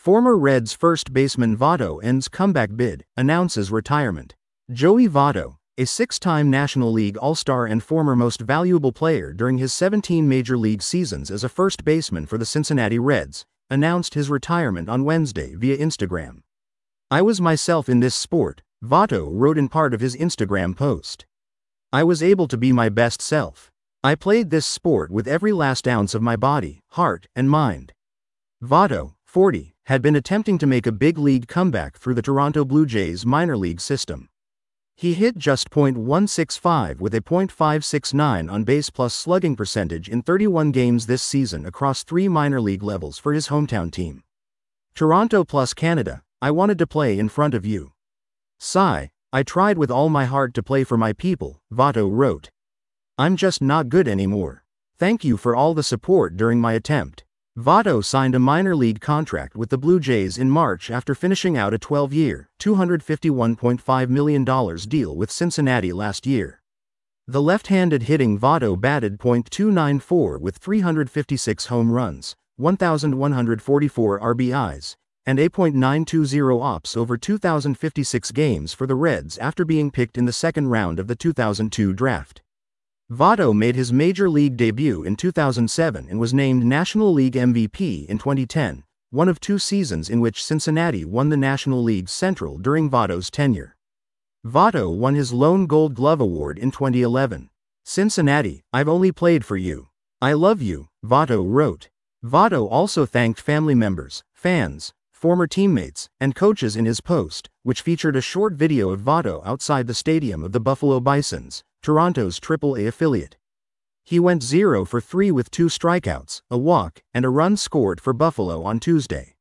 Former Reds first baseman Votto ends comeback bid, announces retirement. Joey Votto, a six-time National League All-Star and former most valuable player during his 17 Major League seasons as a first baseman for the Cincinnati Reds, announced his retirement on Wednesday via Instagram. "I was myself in this sport," Votto wrote in part of his Instagram post. "I was able to be my best self. I played this sport with every last ounce of my body, heart, and mind." Votto, 40, had been attempting to make a big league comeback through the Toronto Blue Jays minor league system. He hit just .165 with a .569 on-base plus slugging percentage in 31 games this season across 3 minor league levels for his hometown team. "Toronto plus Canada, I wanted to play in front of you. Sigh, I tried with all my heart to play for my people," Votto wrote. "I'm just not good anymore. Thank you for all the support during my attempt." Votto signed a minor league contract with the Blue Jays in March after finishing out a 12-year, $251.5 million deal with Cincinnati last year. The left-handed hitting Votto batted .294 with 356 home runs, 1,144 RBIs, and a .920 OPS over 2,056 games for the Reds after being picked in the second round of the 2002 draft. Votto made his Major League debut in 2007 and was named National League MVP in 2010, one of 2 seasons in which Cincinnati won the National League Central during Votto's tenure. Votto won his lone Gold Glove Award in 2011. "Cincinnati, I've only played for you. I love you," Votto wrote. Votto also thanked family members, fans, former teammates, and coaches in his post, which featured a short video of Votto outside the stadium of the Buffalo Bisons, Toronto's Triple-A affiliate. He went 0 for 3 with 2 strikeouts, a walk, and a run scored for Buffalo on Tuesday.